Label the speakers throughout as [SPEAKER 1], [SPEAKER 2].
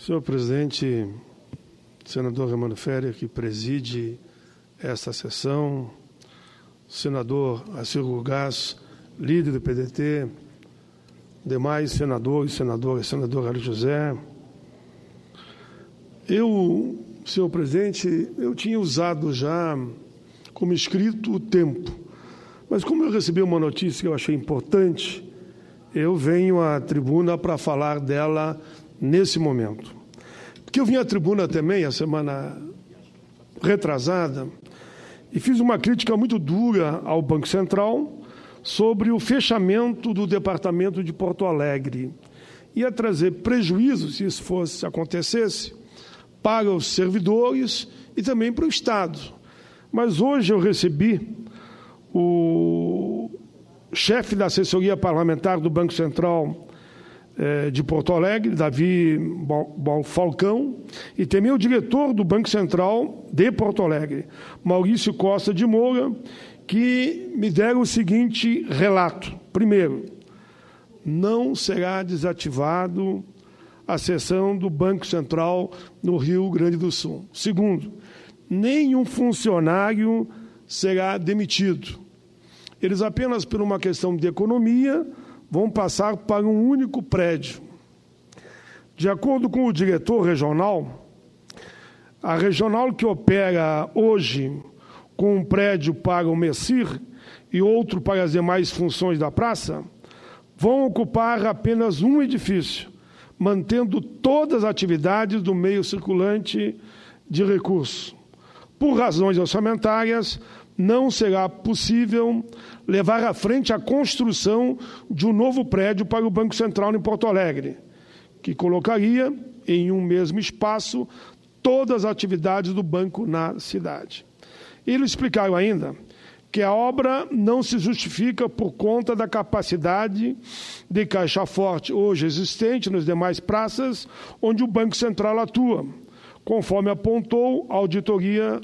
[SPEAKER 1] Senhor presidente, senador Romano Féria, que preside esta sessão, senador Acir Gás, líder do PDT, demais senadores, senador Hélio José. Senhor presidente, eu tinha usado já como escrito o tempo, mas como eu recebi uma notícia que eu achei importante, eu venho à tribuna para falar dela nesse momento. Porque eu vim à tribuna também, a semana retrasada, e fiz uma crítica muito dura ao Banco Central sobre o fechamento do departamento de Porto Alegre. Ia trazer prejuízo, se isso acontecesse, para os servidores e também para o Estado. Mas hoje eu recebi o chefe da assessoria parlamentar do Banco Central de Porto Alegre, Davi Falcão, e também o diretor do Banco Central de Porto Alegre, Maurício Costa de Moura, que me deram o seguinte relato. Primeiro, não será desativado a sessão do Banco Central no Rio Grande do Sul. Segundo, nenhum funcionário será demitido. Eles apenas por uma questão de economia vão passar para um único prédio. De acordo com o diretor regional, a regional que opera hoje com um prédio para o Messir e outro para as demais funções da praça, vão ocupar apenas um edifício, mantendo todas as atividades do meio circulante de recursos. Por razões orçamentárias, não será possível levar à frente a construção de um novo prédio para o Banco Central em Porto Alegre, que colocaria em um mesmo espaço todas as atividades do banco na cidade. Eles explicaram ainda que a obra não se justifica por conta da capacidade de caixa forte hoje existente nas demais praças onde o Banco Central atua, conforme apontou a auditoria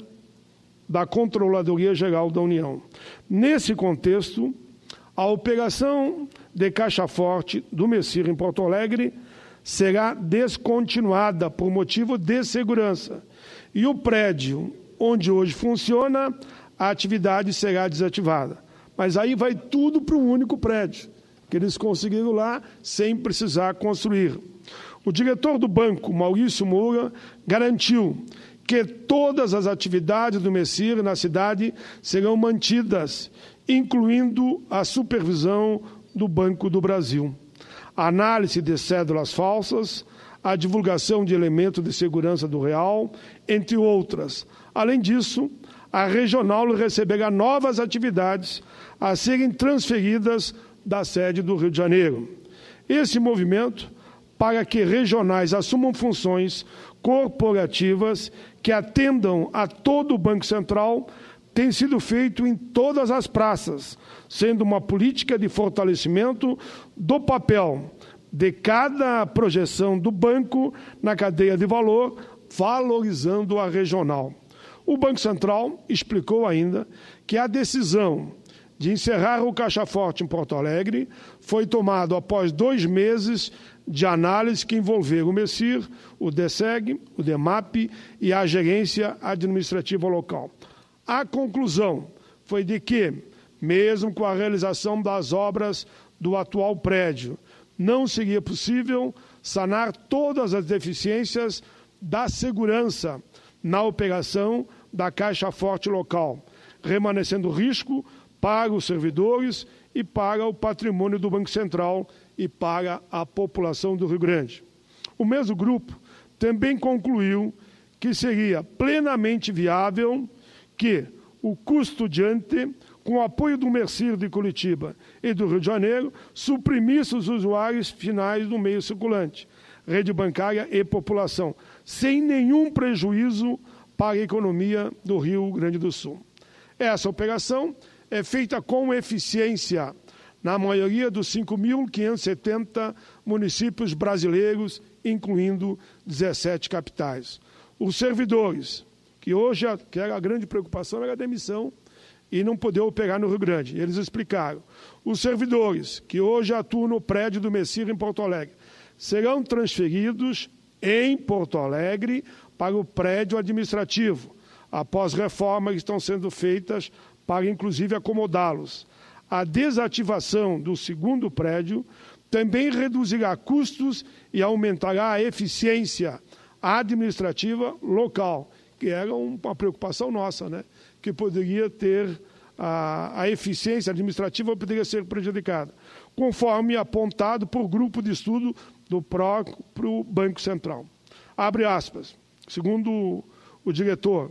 [SPEAKER 1] da Controladoria Geral da União. Nesse contexto, a operação de caixa forte do Messir em Porto Alegre será descontinuada por motivo de segurança e o prédio onde hoje funciona, a atividade será desativada. Mas aí vai tudo para um único prédio, que eles conseguiram lá sem precisar construir. O diretor do banco, Maurício Moura, garantiu que todas as atividades do Messir na cidade serão mantidas, incluindo a supervisão do Banco do Brasil, a análise de cédulas falsas, a divulgação de elementos de segurança do real, entre outras. Além disso, a regional receberá novas atividades a serem transferidas da sede do Rio de Janeiro. Esse movimento, para que regionais assumam funções corporativas que atendam a todo o Banco Central, tem sido feito em todas as praças, sendo uma política de fortalecimento do papel de cada projeção do banco na cadeia de valor, valorizando a regional. O Banco Central explicou ainda que a decisão de encerrar o Caixa Forte em Porto Alegre foi tomada após 2 meses de análise que envolveram o Messir, o DESEG, o DEMAP e a Gerência Administrativa Local. A conclusão foi de que, mesmo com a realização das obras do atual prédio, não seria possível sanar todas as deficiências da segurança na operação da Caixa Forte local, remanescendo risco para os servidores e para o patrimônio do Banco Central e para a população do Rio Grande. O mesmo grupo também concluiu que seria plenamente viável que o custodiante, com o apoio do Messir de Curitiba e do Rio de Janeiro, suprimisse os usuários finais do meio circulante, rede bancária e população, sem nenhum prejuízo para a economia do Rio Grande do Sul. Essa operação é feita com eficiência na maioria dos 5.570 municípios brasileiros, incluindo 17 capitais. Os servidores, que hoje que era a grande preocupação era a demissão e não poder operar no Rio Grande. Eles explicaram. Os servidores, que hoje atuam no prédio do Messir em Porto Alegre, serão transferidos em Porto Alegre para o prédio administrativo, após reformas que estão sendo feitas para, inclusive, acomodá-los. A desativação do segundo prédio também reduzirá custos e aumentará a eficiência administrativa local, que era uma preocupação nossa, né? Que poderia ter a eficiência administrativa poderia ser prejudicada, conforme apontado por grupo de estudo do próprio Banco Central. Abre aspas. Segundo o diretor,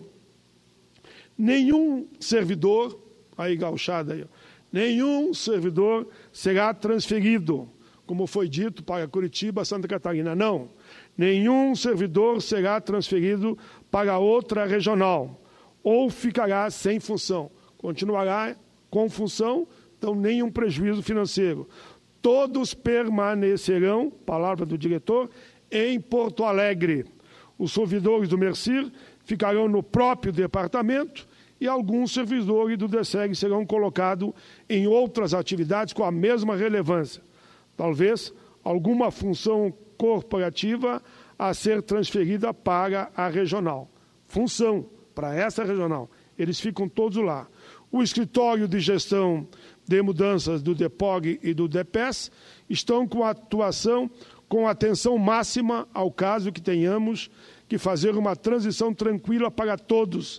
[SPEAKER 1] nenhum servidor, aí gauchada aí, nenhum servidor será transferido, como foi dito, para Curitiba, Santa Catarina. Não, nenhum servidor será transferido para outra regional ou ficará sem função. Continuará com função, então nenhum prejuízo financeiro. Todos permanecerão, palavra do diretor, em Porto Alegre. Os servidores do Mercir ficarão no próprio departamento e alguns servidores do DESEG serão colocados em outras atividades com a mesma relevância. Talvez alguma função corporativa a ser transferida para a regional. Função para essa regional. Eles ficam todos lá. O escritório de gestão de mudanças do DEPOG e do DEPES estão com atuação com atenção máxima ao caso que tenhamos que fazer uma transição tranquila para todos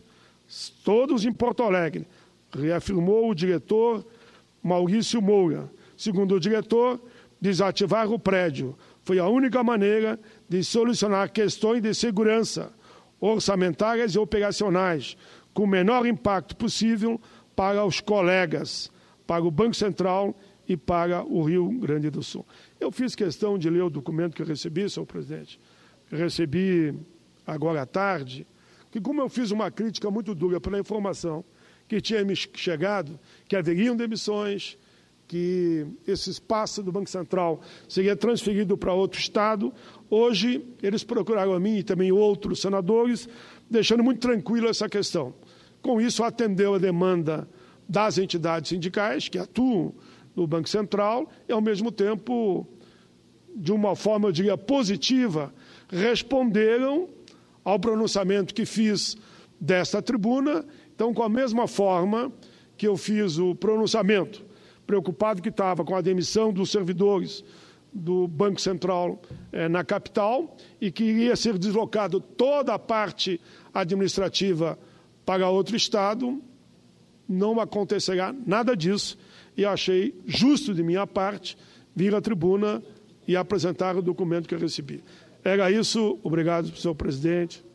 [SPEAKER 1] em Porto Alegre, reafirmou o diretor Maurício Moura. Segundo o diretor, desativar o prédio foi a única maneira de solucionar questões de segurança, orçamentárias e operacionais, com o menor impacto possível para os colegas, para o Banco Central e para o Rio Grande do Sul. Eu fiz questão de ler o documento que eu recebi, senhor presidente. Eu recebi agora à tarde, que como eu fiz uma crítica muito dura pela informação que tinha me chegado, que haveriam demissões, que esse espaço do Banco Central seria transferido para outro estado, hoje eles procuraram a mim e também outros senadores, deixando muito tranquila essa questão. Com isso, atendeu a demanda das entidades sindicais que atuam no Banco Central e, ao mesmo tempo, de uma forma, eu diria, positiva, responderam ao pronunciamento que fiz desta tribuna. Então, com a mesma forma que eu fiz o pronunciamento, preocupado que estava com a demissão dos servidores do Banco Central na capital e que iria ser deslocado toda a parte administrativa para outro estado, não acontecerá nada disso e achei justo de minha parte vir à tribuna e apresentar o documento que eu recebi. Era isso. Obrigado, senhor presidente.